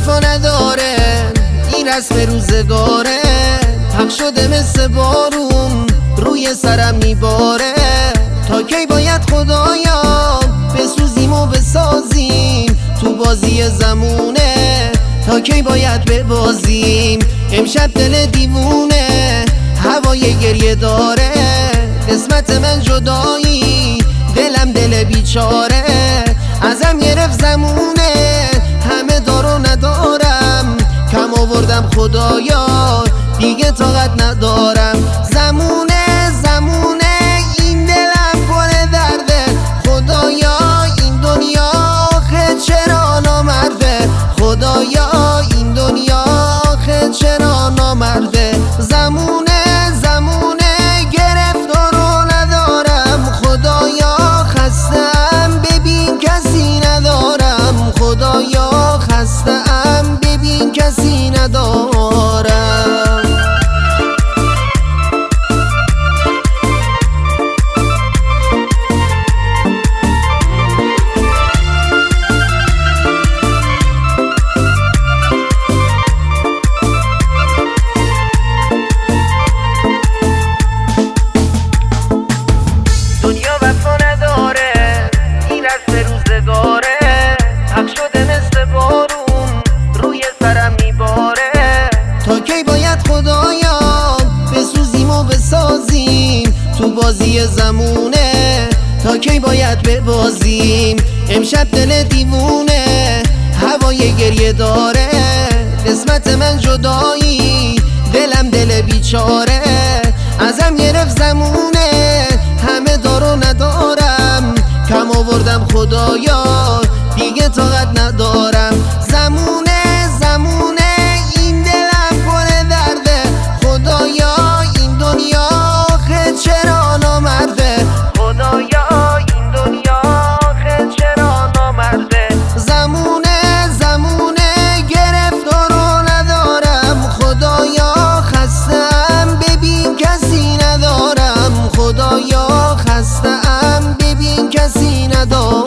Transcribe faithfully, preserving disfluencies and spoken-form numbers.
وفا نداره، این رسم روزگاره، حق شده مثل بارون روی سرم میباره. تا کی باید خدایا بسوزیم و بسازیم تو بازی زمونه؟ تا کی باید ببازیم؟ امشب دل دیوونه هوای گریه داره، قسمت من جدایی، دلم دل بیچاره. ازم گرفت زمونه، همه دارو ندارم، کم آوردم خدایا دیگه طاقت ندارم. زمونه زمونه این دلم پر درده، خدایا این دنیا آخه چرا نامرده؟ خدایا این دنیا آخه چرا نامرده؟ زمونه زمونه گرفتارو ندارم، خدایا خستم ببین کسی ندارم، خدایا خستم ببین کسی ندارم. تا کی باید خدایا بسوزیم و بسازیم تو بازی زمونه؟ تا کی باید ببازیم؟ امشب دل دیوونه هوای گریه داره، قسمت من جدایی، دلم دل بیچاره. ازم گرفت زمونه، همه دارو ندارم، کم آوردم خدایا دیگه طاقت ندارم. زمونه زمونه این دلم پر درده، خدایا این دنیا آخه چرا نامرده؟ خدایا این دنیا آخه چرا نامرده؟ زمونه زمونه گرفتارو ندارم، خدایا خستم ببین کسی ندارم، خدایا خستم ببین کسی ندارم.